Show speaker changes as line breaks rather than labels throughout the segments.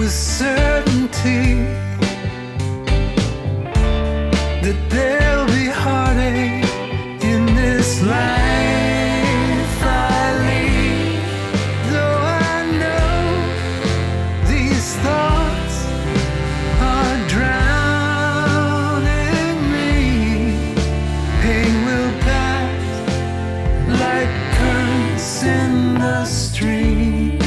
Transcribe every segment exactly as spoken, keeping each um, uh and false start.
with certainty that there'll be heartache in this life I lead. Though I know these thoughts are drowning me, pain will pass like currents in the stream.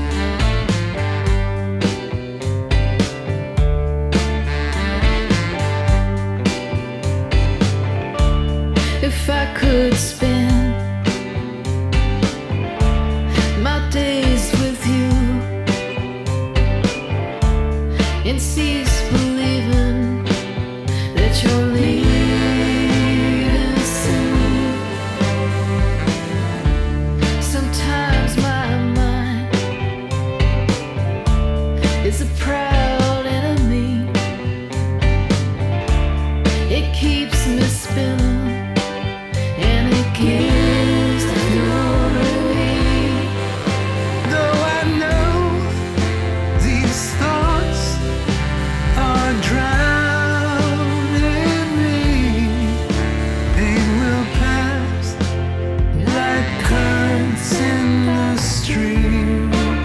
If I could spend my days with you and cease believing that you're leaving soon. Sometimes my mind is a proud enemy. It keeps me spinning. Gives no relief. Though I know these thoughts are drowning me, pain will pass like currents in the stream.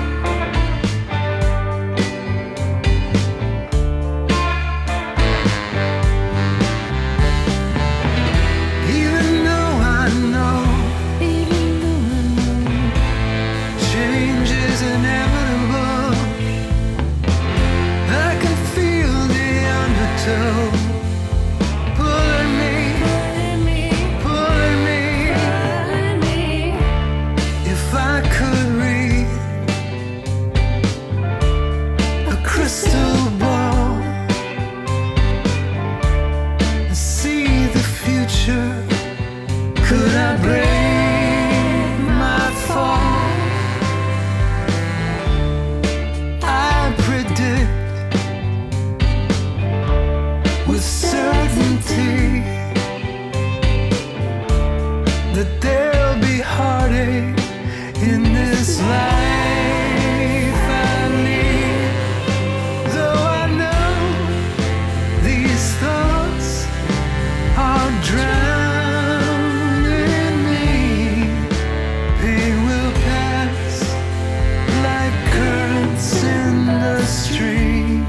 Could I break my fall? I predict with certainty that there'll be heartache in this life I lead. Though I know these thoughts are drowned. In the stream.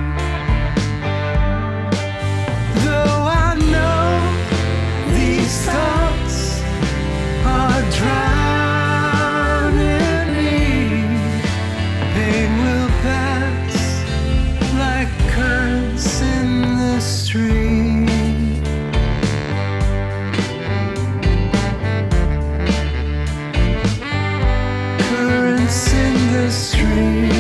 Though I know these thoughts are drowning me, pain will pass like currents in the stream. Currents in the stream.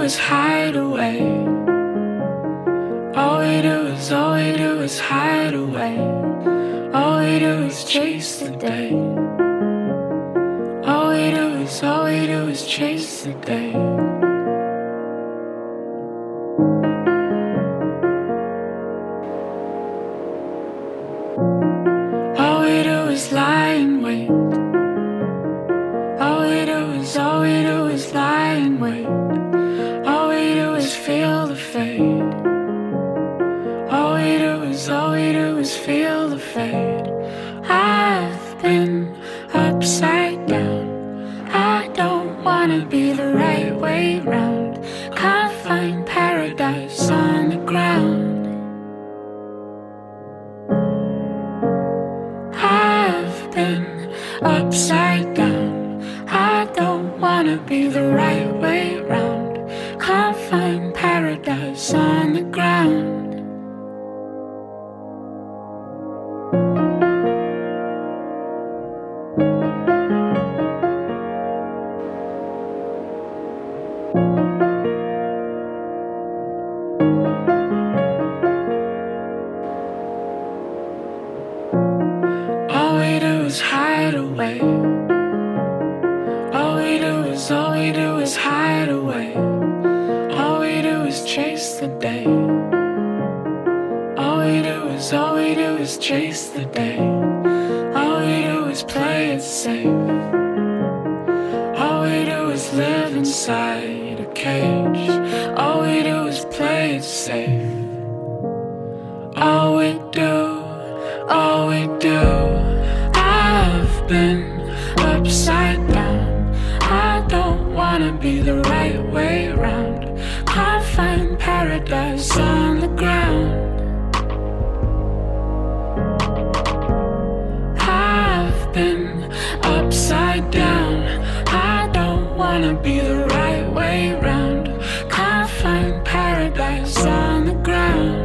is hide away. All we do is, all we do is hide away. All we do is chase the day. All we do is, all we do is chase the day. All we do is lie in wait. All we do is, all we do is lie in wait. All we do is feel the fade. All we do is, all we do is feel the fade. I've been upside down. I don't wanna be the right way round. Can't find paradise on the ground. I've been upside down. I don't wanna be the right way round. Can't find paradise on the ground. All we do is hide away. All we do is, all we do is hide away. All we do is chase the day. All we do is, all we do is chase the day. All we do is play it safe. All we do is live inside a cage. All we do is play it safe. All we do, all we do. I've been upside down. I don't wanna be the right way round. Can't find paradise on the ground. I've been upside down. I don't wanna be the right way round. Can't find paradise on the ground.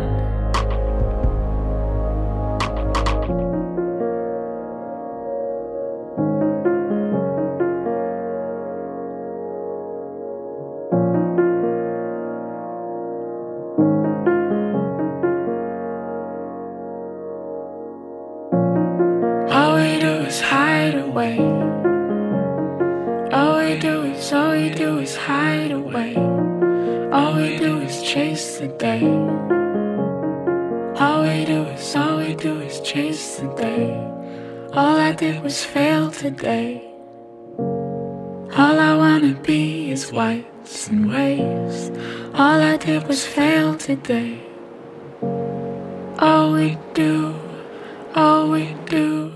All we do is hide away. All we do is, all we do is hide away. All we do is chase the day. All we do is, all we do is chase the day. All I did was fail today. All I wanna be is whites and waves. All I did was fail today. All we do, all we do.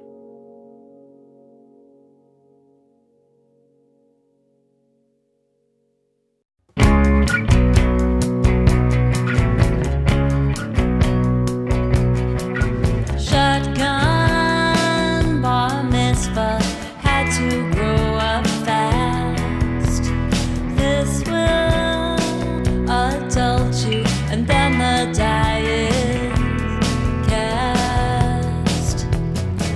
Shotgun bar mitzvah had to grow up fast. This will adult you, and then the die is cast.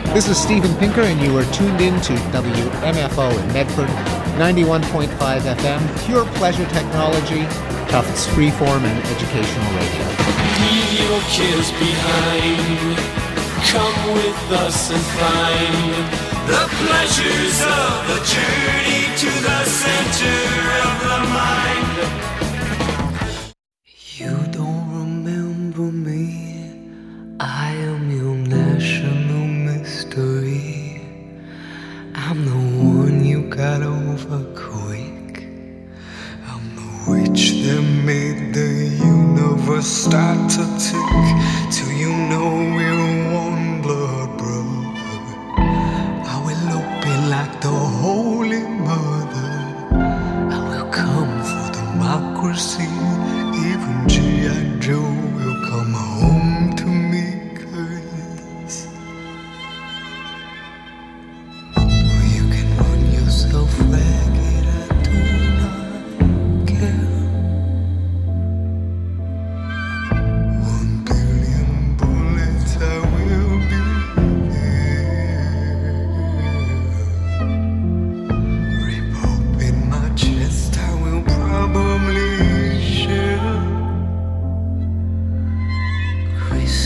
This is Steven Pinker, and you are tuned in to W M F O in Medford, ninety-one point five F M, pure pleasure technology, Tufts freeform and educational radio.
Leave your cares behind. Come with us and find the pleasures of the journey to the center of the mind.
You don't remember me, I am your national mystery. I'm the one you got over quick. I'm the witch that made the universe start to tick, till you know we're one blood brother. I will open like the Holy Mother. I will come for democracy. Even G I. Joe will come home to me, 'cause well, you can run yourself ragged, I do not care. One billion bullets, I will be there. Rip open my chest, I will probably share.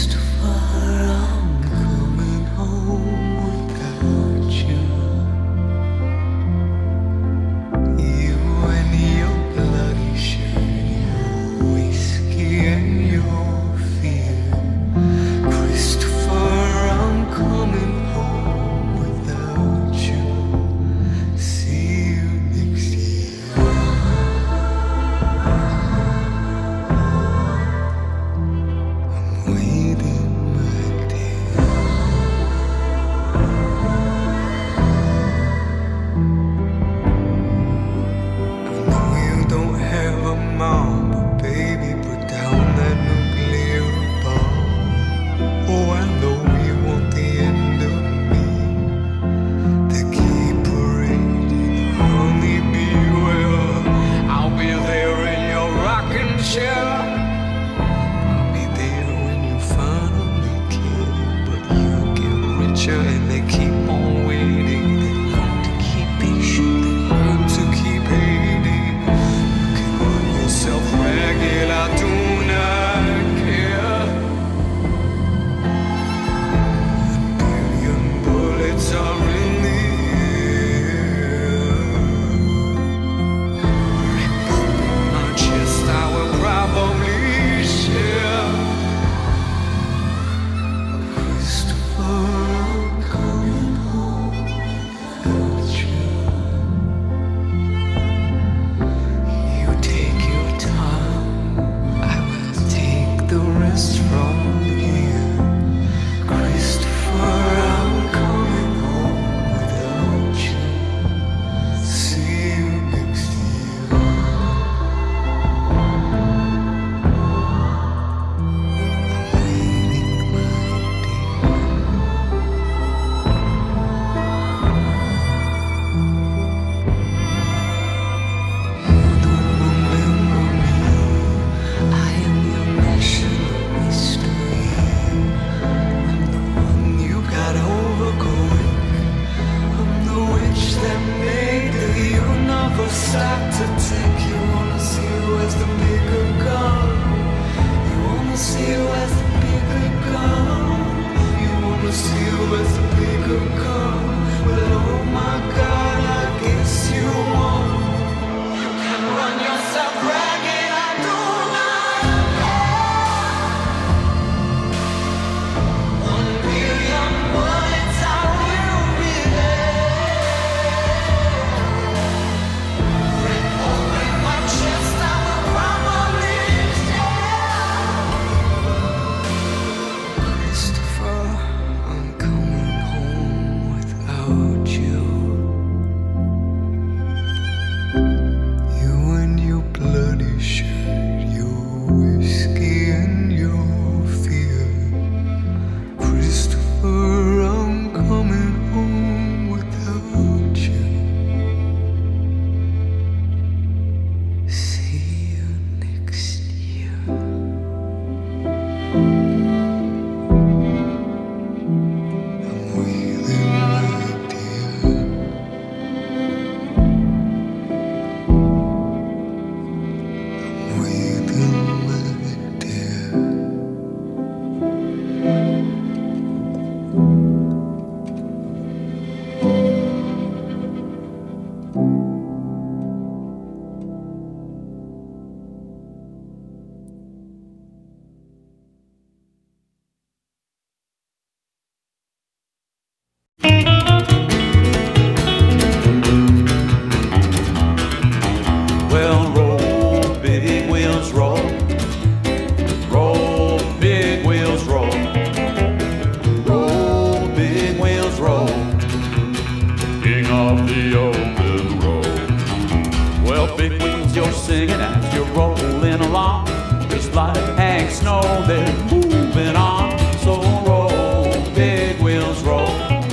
as you're rolling along. Just like Hank Snow, they're moving on. So roll, big wheels roll.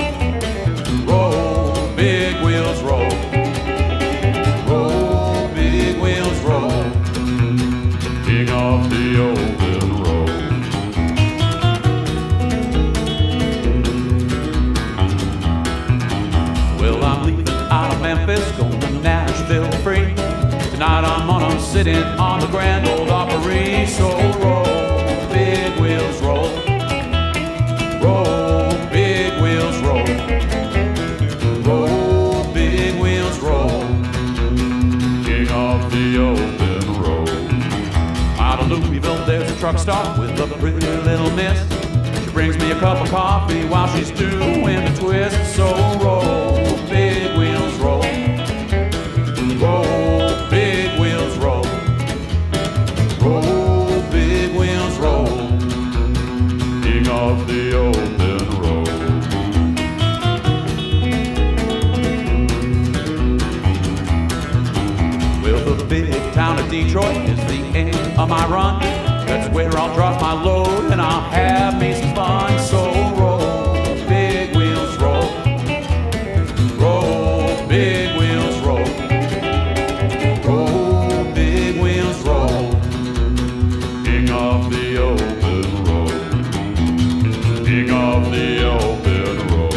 Roll, big wheels roll. Roll, big wheels roll. King of the open road. Well, I'm leaving out of Memphis, going to Nashville free. Tonight I'm on, I'm sitting on the Grand Ole Opry. So roll, big wheels roll. Roll, big wheels roll. Roll, big wheels roll. King of the open road. Out of Louisville there's a truck stop with a pretty little miss. She brings me a cup of coffee while she's doing the twist. So roll, big wheels roll. Roll, big wheels roll. Roll, big wheels roll. King of the open road. Well, the big town of Detroit is the end of my run. That's where I'll drop my load and I'll have me some fun. So roll, big wheels roll. Roll, big wheels roll. Roll, big wheels roll. King of the open road. King of the open road.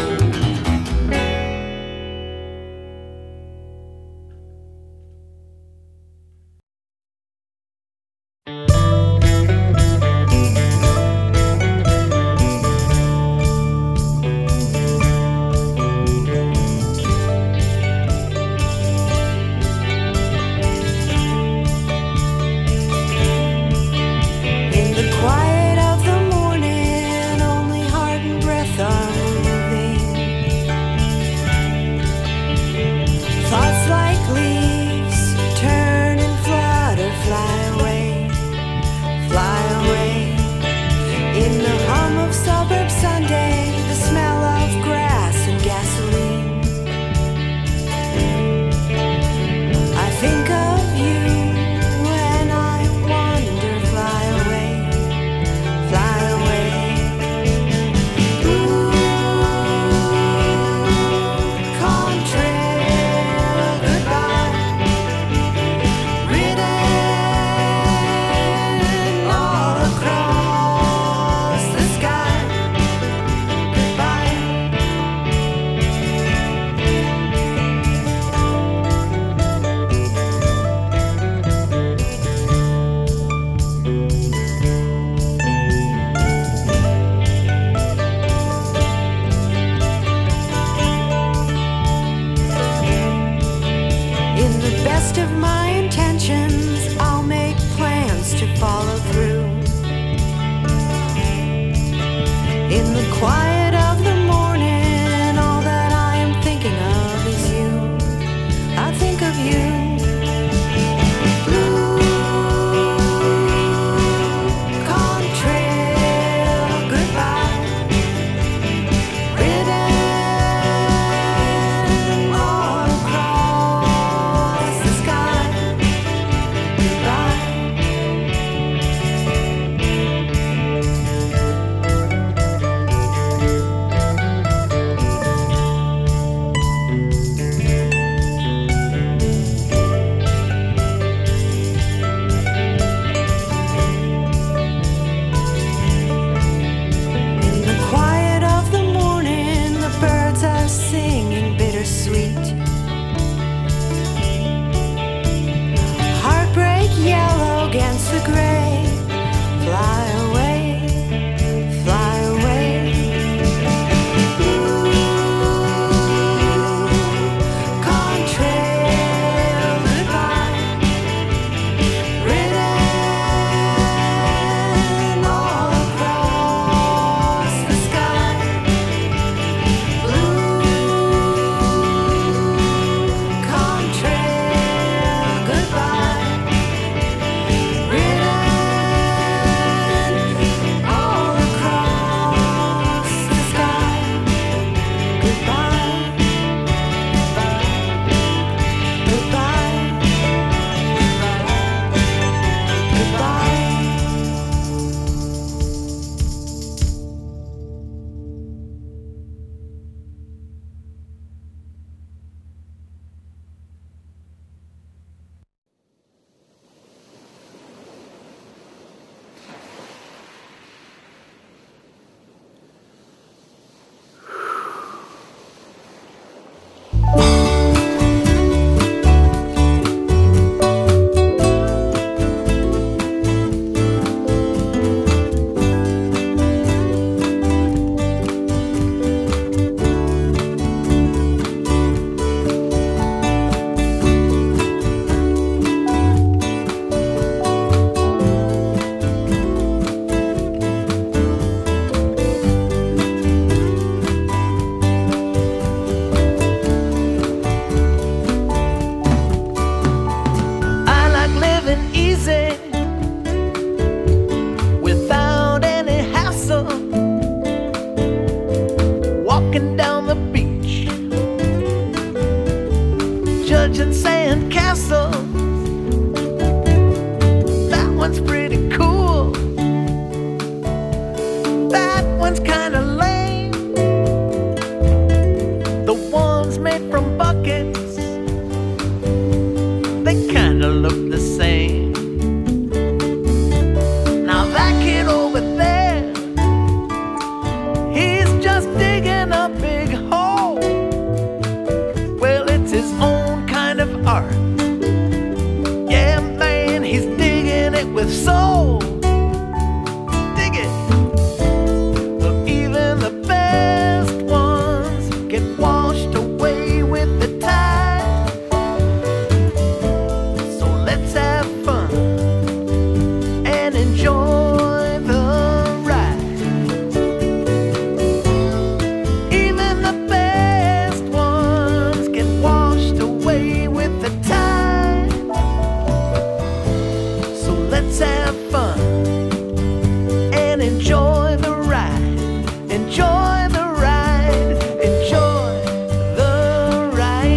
let's have fun and enjoy the ride. Enjoy the ride. Enjoy the ride.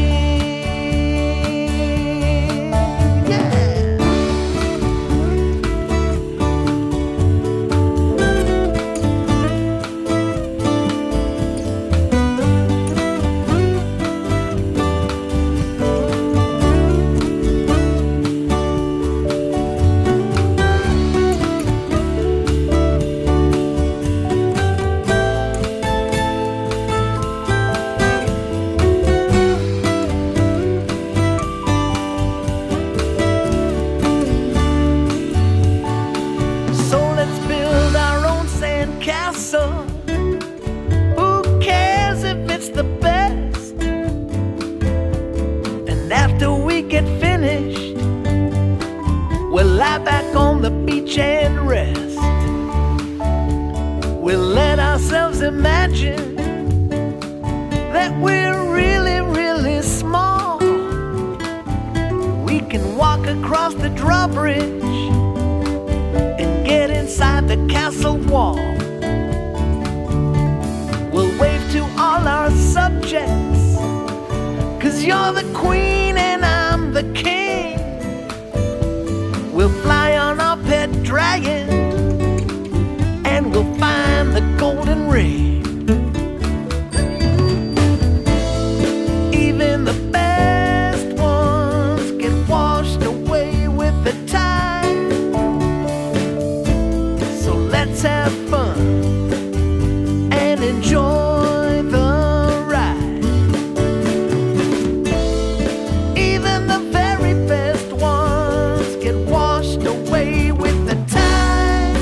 Yeah. So let's build our own sandcastle. Who cares if it's the best? And after we get finished, we'll lie back on the beach and rest. We'll let ourselves imagine that we're really, really small. We can walk across the drawbridge and get inside the castle wall. We'll wave to all our subjects, 'cause you're the queen and I'm the king. We'll fly on our pet dragon and we'll find the golden ring. Even the best ones get washed away with the tide. So let's have fun and enjoy the ride. Even the very best ones get washed away with the tide.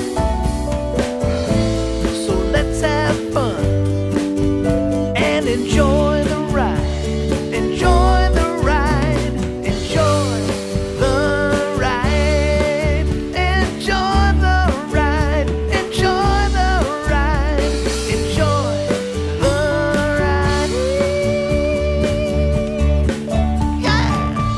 So let's have fun and enjoy the ride. Enjoy the ride. Enjoy the ride. Enjoy the ride. Enjoy the ride. Enjoy the ride. Yeah.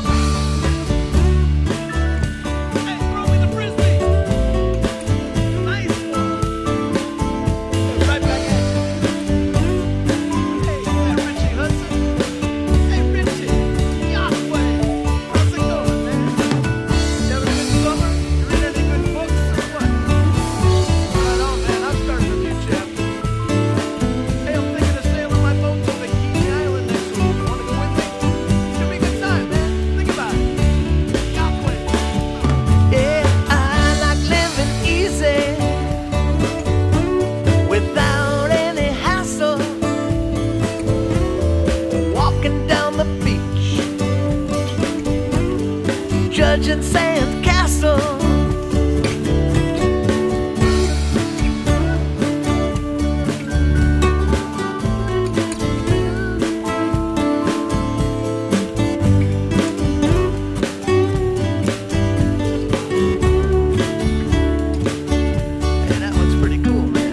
Hey, throw me the frisbee. Nice one. Right back at you. Hey, yeah, Richie Hudson. Hey, Richie. Yahweh. How's it going, man? You having a good summer? You read any good books or what? Right on, man. I'm starting a new chapter. Hey, I'm thinking of sailing my boat to Bikini Island next week. You wanna go with me? Should be a good time, man. Think about it. Yahweh. Yeah, I like living easy without any hassle. Walking down the beach, judging sandcastles. Yeah, that one's pretty cool, man.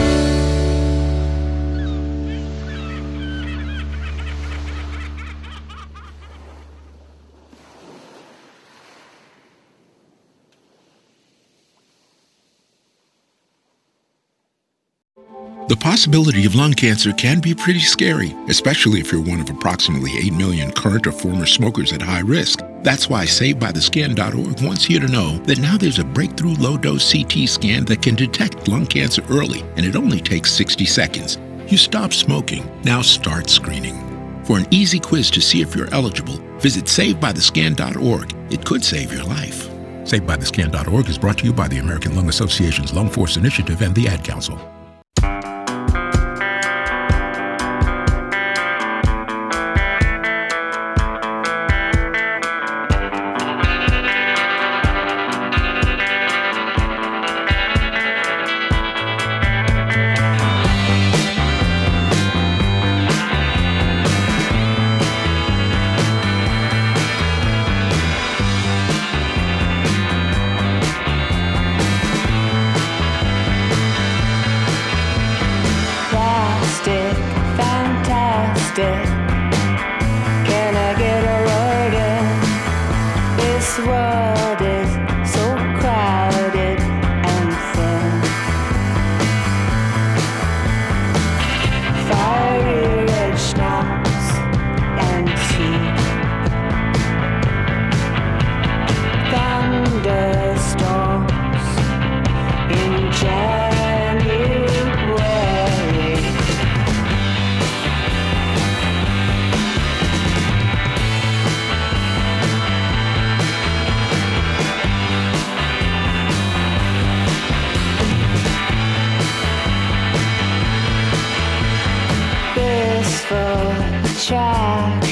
The possibility of lung cancer can be pretty scary, especially if you're one of approximately eight million current or former smokers at high risk. That's why Saved By The Skin dot org wants you to know that now there's a breakthrough low-dose C T scan that can detect lung cancer early, and it only takes sixty seconds. You stop smoking, now start screening. For an easy quiz to see if you're eligible, visit Saved By The Skin dot org. It could save your life. Saved By The Skin dot org is brought to you by the American Lung Association's Lung Force Initiative and the Ad Council.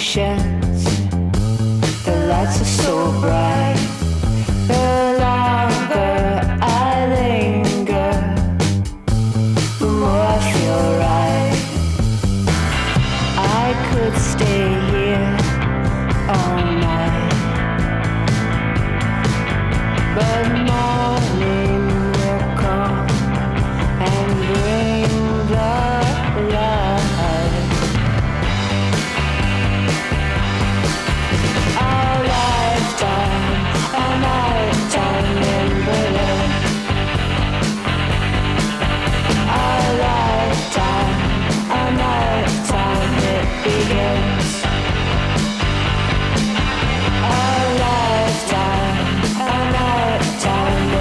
patience. The lights are so bright. The longer I linger, the more I feel right. I could stay here all night, but morning will come and bring the light. Our lifetime, a nighttime in Berlin. Our lifetime, a nighttime it begins. Our lifetime, a nighttime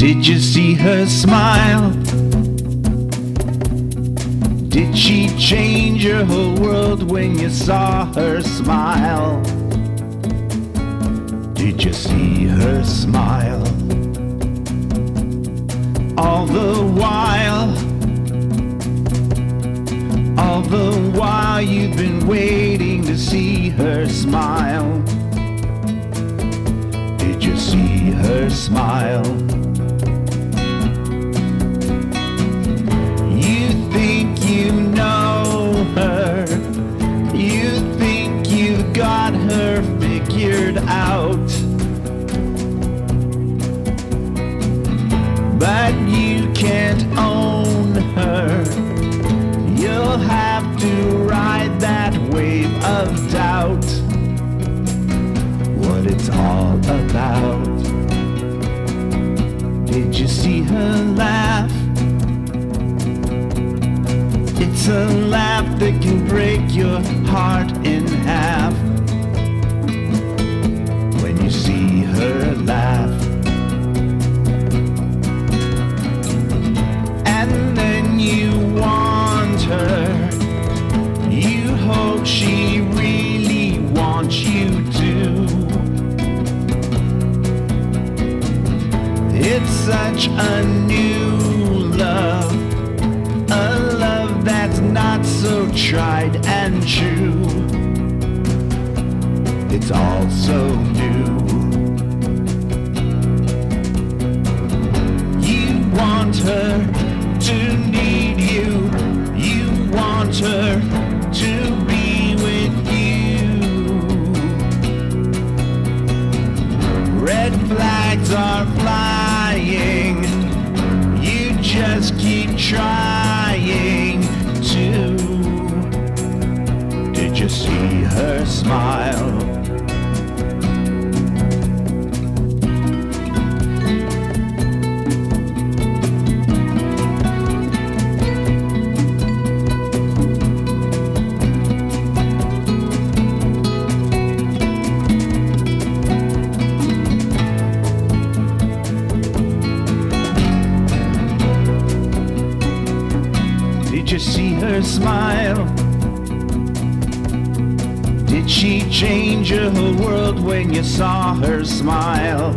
Did you see her smile? Did she change your whole world when you saw her smile? Did you see her smile? All the while, all the while you've been waiting to see her smile. Did you see her smile? You think you know her, you think you've got her figured out, but you can't own her. You'll have to ride that wave of doubt, what it's all about. Did you see her laugh? It's a laugh that can break your heart in half. When you see her laugh, and then you want her, you hope she really wants you to. It's such a new love, a love that's not so tried and true. It's all so new. You want her to need you, you want her to be with you. Red flags are flying, you just keep trying to. Did you see her smile? Did you see her smile? Did she change your whole world when you saw her smile?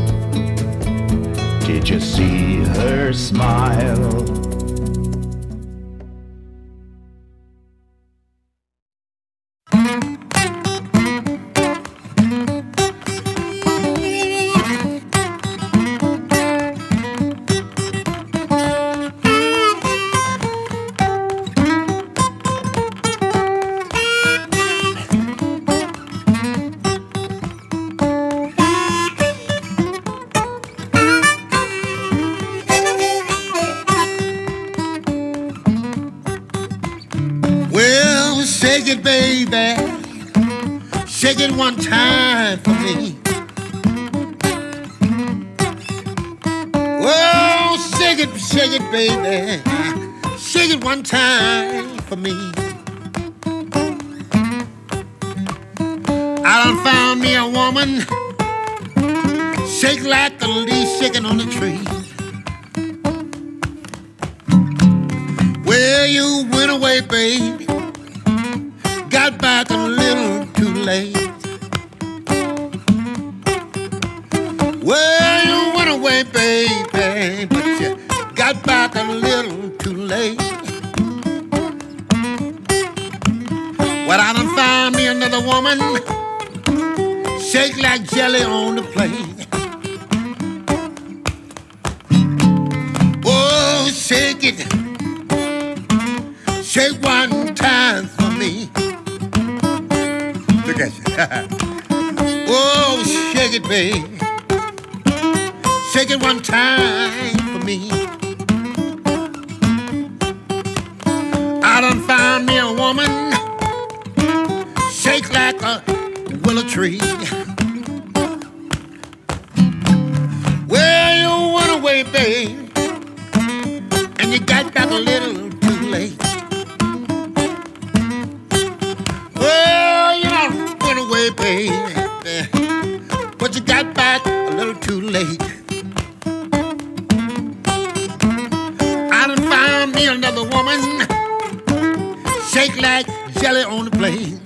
Did you see her smile?
Shake it, baby. Shake it one time for me. Oh, shake it, shake it, baby. Shake it one time for me. I done found me a woman, shake like the leaf shaking on the tree. Well, you went away, baby. Got back a little too late. Well, you went away, baby, but you got back a little too late. Well, I done found me another woman, shake like jelly on the plate. Oh, shake it, shake one time for me. Look at you. Oh, shake it, baby. Shake it one time for me. I done found me a woman, shake like a willow tree. Well, you went away, babe, and you got back a little too late. Well, you done went away, baby, but you got back a little too late. jelly on the plate.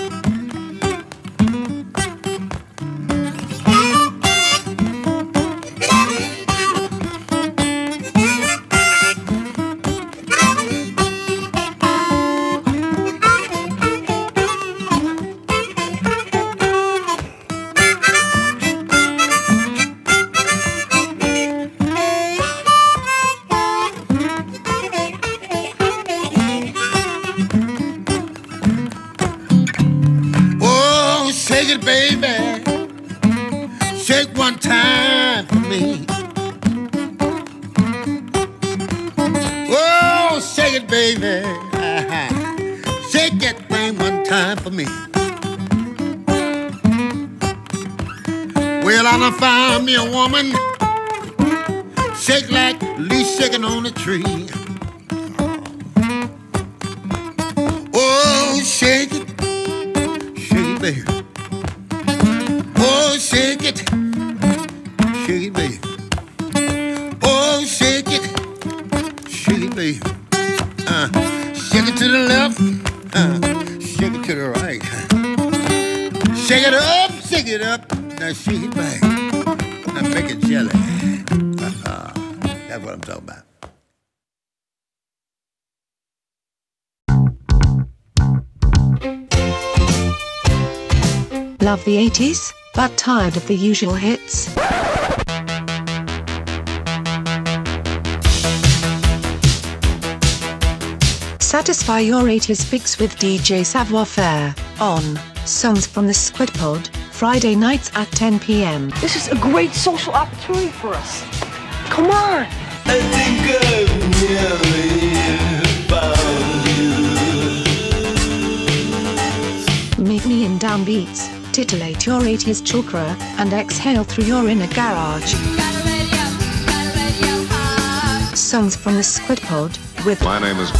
Find me a woman, shake like leaves shaking on a tree. Oh, shake it, shake it, baby. Oh, shake it, shake it, baby. Oh, shake it, shake it, baby. Uh, shake it to the left, uh, shake it to the right. Shake it up, shake it up, now shake it back. Now make it jelly. Uh-huh. That's what I'm talking about.
Love the eighties, but tired of the usual hits? Satisfy your eighties fix with D J Savoir Faire on Songs from the Squid Pod, Friday nights at ten p m
This is a great social opportunity for us. Come on.
I think I've nearly found you.
Meet me in downbeats, titillate your eighties chakra, and exhale through your inner garage. Songs from the Squid Pod with
My name is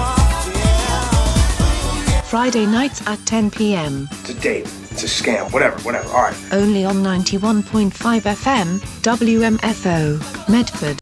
Friday nights at ten p m
It's a date. It's a scam. Whatever, whatever. All right.
Only on ninety-one point five F M, W M F O, Medford.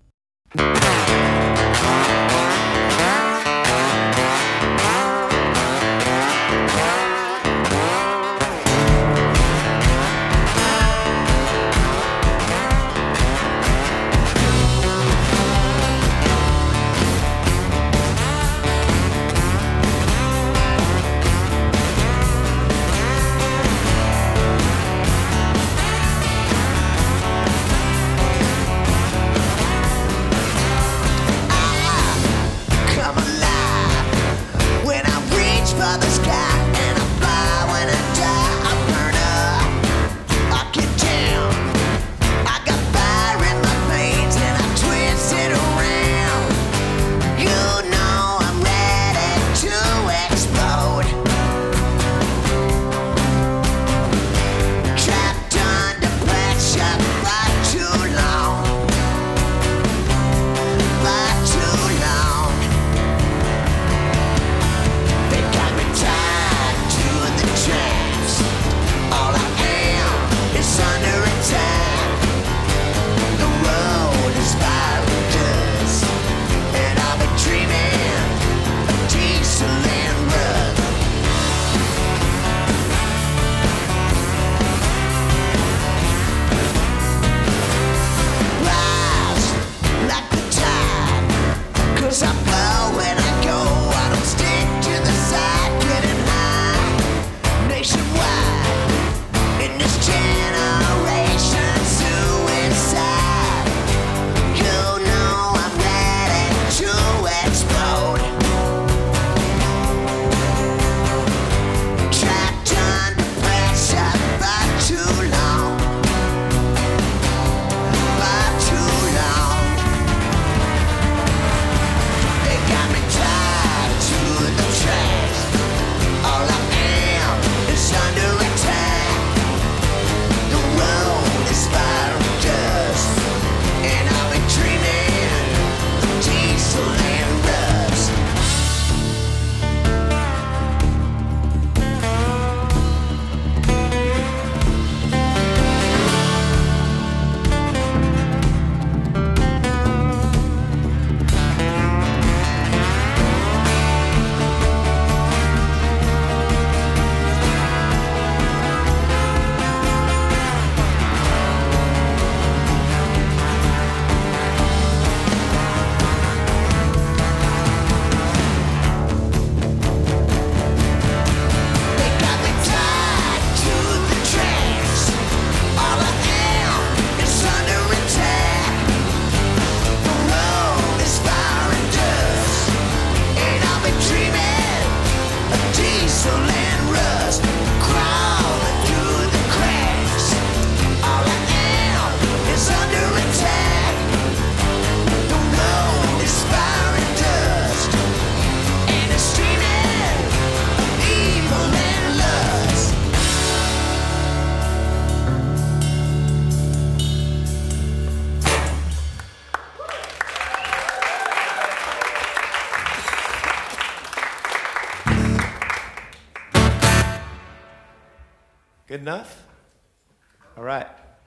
Good enough? All right.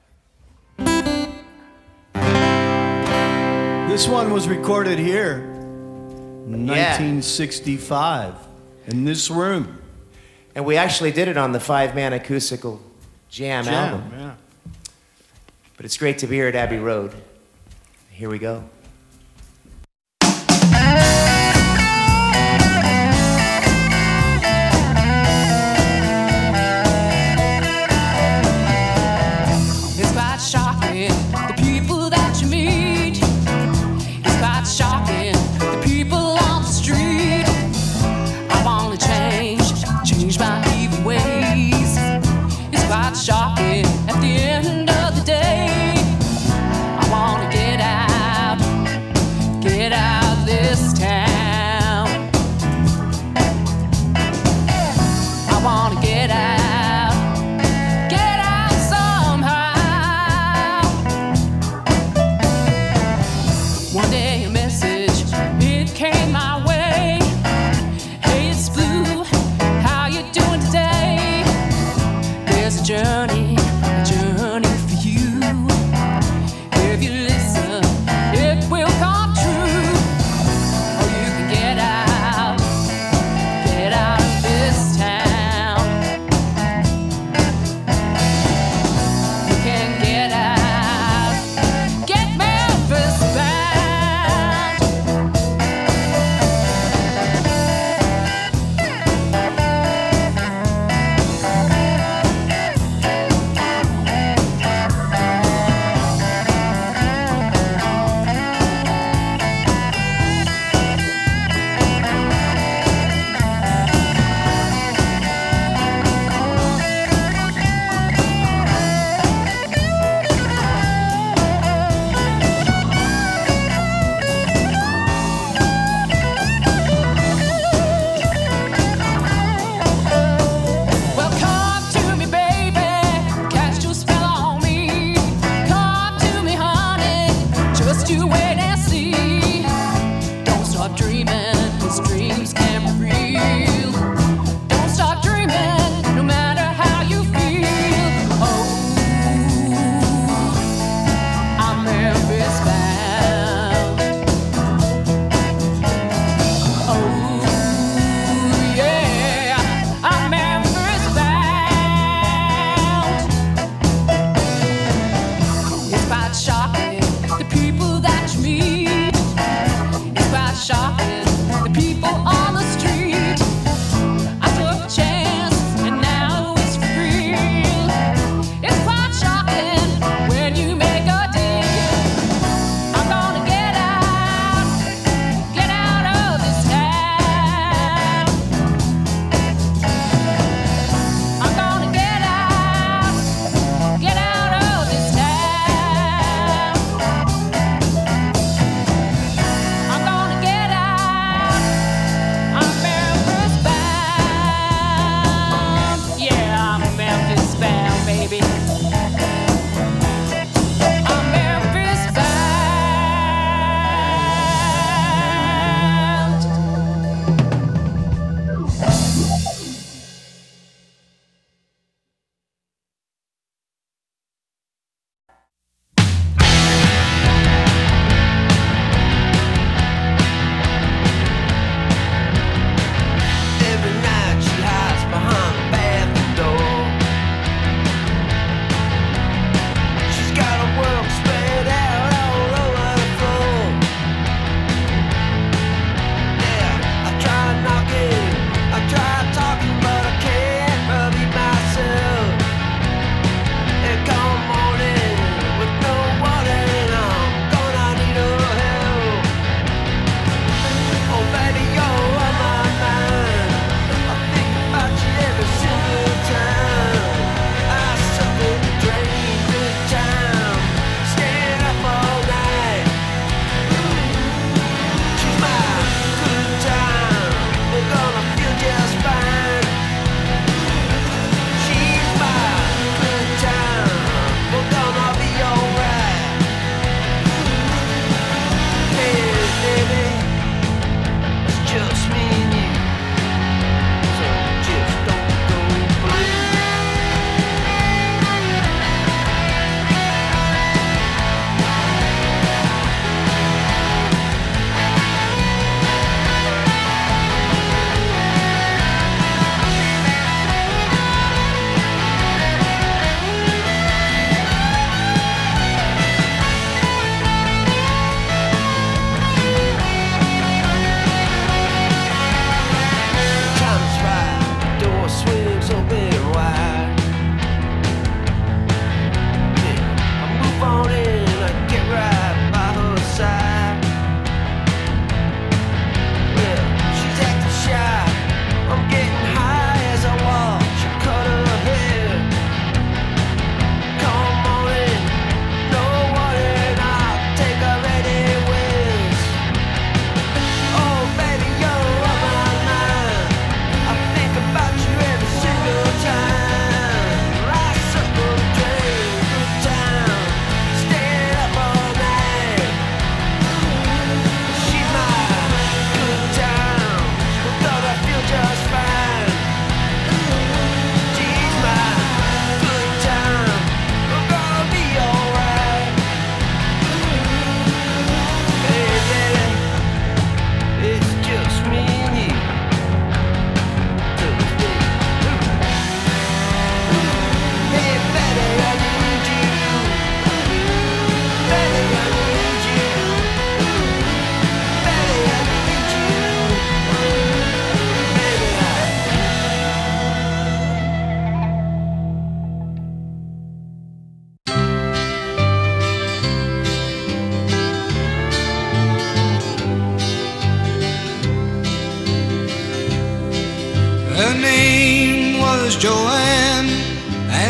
This one was recorded here in nineteen sixty-five in this room.
And we actually did it on the five-man acoustical jam,
Jam,
album.
yeah.
But it's great to be here at Abbey Road. Here we go.
It's quite shocking, the people that you meet. It's quite shocking, the people on the street. I wanna change, change my evil ways. It's quite shocking, at the end of the day, I wanna get out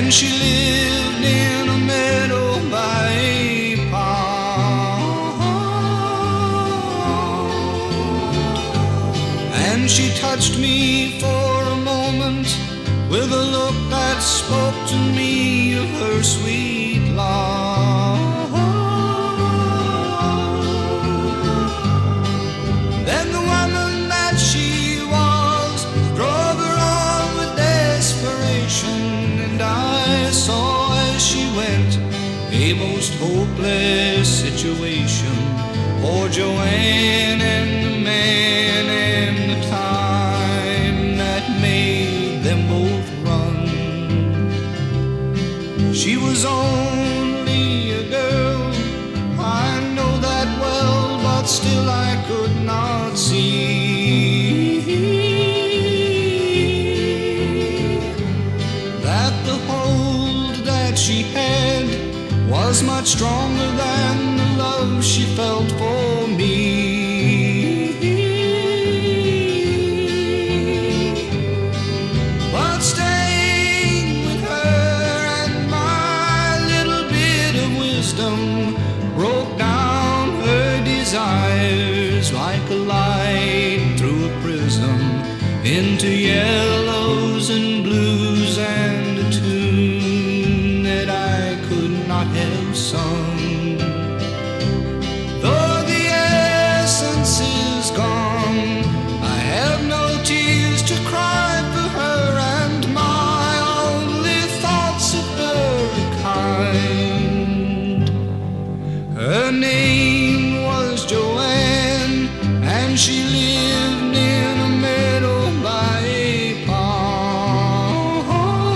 and she lived in a meadow by a pond. And she touched me for a moment with a look that spoke to me of her sweet love. Then the woman that she was drove her on with desperation, and I saw as she went a most hopeless situation for Joanne and the man and the time that made them both run. She was only a girl, I know that well, but still I could not see that the hold that she had was much stronger than the love she felt for me. But staying with her and my little bit of wisdom broke down her desires like a light through a prism into yellows and blues and a tune that I could not have sung. Though the essence is gone, I have no tears to cry for her, and my only thoughts of her are kind. Her name was Joanne, and she lived in a meadow by a pond.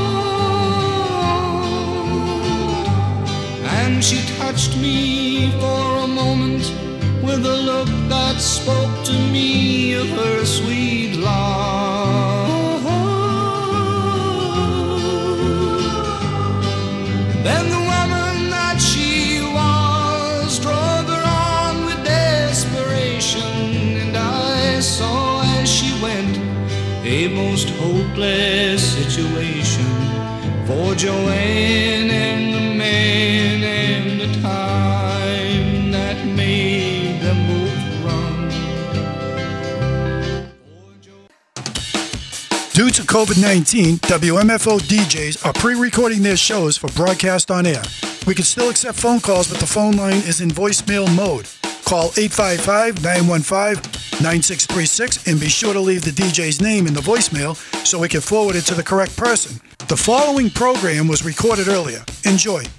And she touched me for a moment with a look that spoke to me of her sweet love. Then the woman that she was drove her on with desperation, and I saw as she went a most hopeless situation for Joanne and the man and the time that made them both run.
Due to COVID nineteen, W M F O D Js are pre-recording their shows for broadcast on air. We can still accept phone calls, but the phone line is in voicemail mode. Call eight five five, nine one five, nine six three six and be sure to leave the D J's name in the voicemail so we can forward it to the correct person. The following program was recorded earlier. Enjoy.